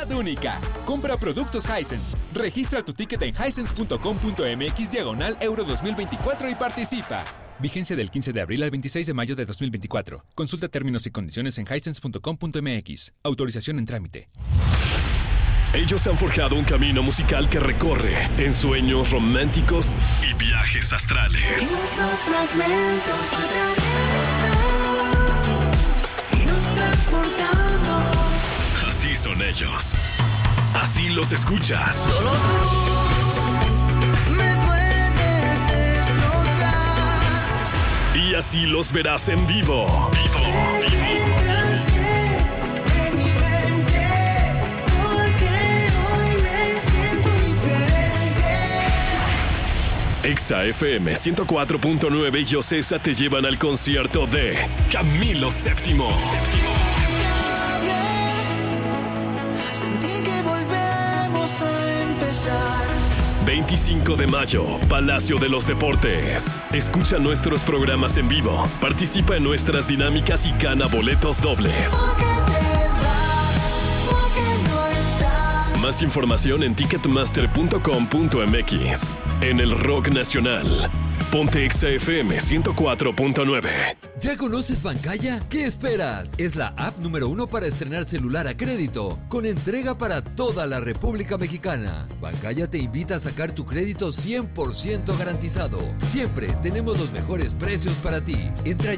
calidad única. Compra productos Hisense. Registra tu ticket en hisense.com.mx/Euro 2024 y participa. Vigencia del 15 de abril al 26 de mayo de 2024. Consulta términos y condiciones en hisense.com.mx. Autorización en trámite. Ellos han forjado un camino musical que recorre en sueños románticos y viajes astrales. Y nuestros fragmentos atraviesan y nos transportamos. Así son ellos. Así los escuchas. Solo tú me puedes destrozar. Y así los verás en vivo. Exa FM 104.9 y Ocesa te llevan al concierto de Camilo VII. Sentí que volvemos a empezar. 25 de mayo, Palacio de los Deportes. Escucha nuestros programas en vivo, participa en nuestras dinámicas y gana boletos dobles. Más información en ticketmaster.com.mx. En el Rock Nacional. Ponte Exa FM 104.9. ¿Ya conoces Bancaya? ¿Qué esperas? Es la app número 1 para estrenar celular a crédito, con entrega para toda la República Mexicana. Bancaya te invita a sacar tu crédito 100% garantizado. Siempre tenemos los mejores precios para ti. Entra